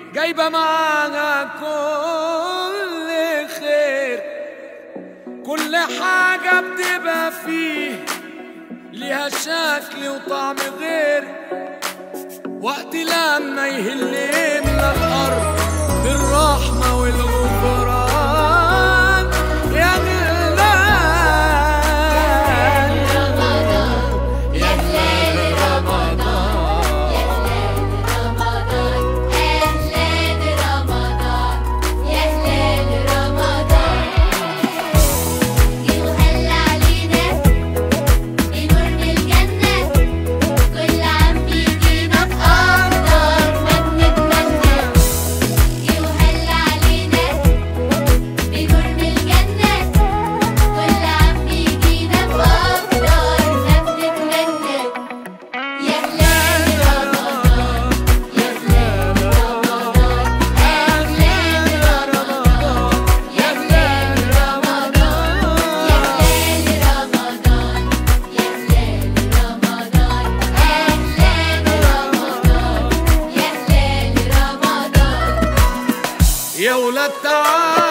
جايبة معاها كل خير، كل حاجة بتبقى فيه ليها شكل وطعم غير. وقت لما يهل يملى الأرض بالرحمة والغفران يا غلال يا رمضان يا هلال رمضان يا هلال رمضان يا هلال رمضان. جه وهل علينا بنور من الجنة، كل عام بيجينا بأكتر ما بنتمنى. جه وهل علينا بنور من الجنة، كل عام بيجينا بأكتر ما بنتمنى. يا هلال رمضان يا هلال رمضان أهلال رمضان يا هلال رمضان يا هلال رمضان يا هلال رمضان أهلال رمضان يا هلال رمضان. يا ولاد تعالوا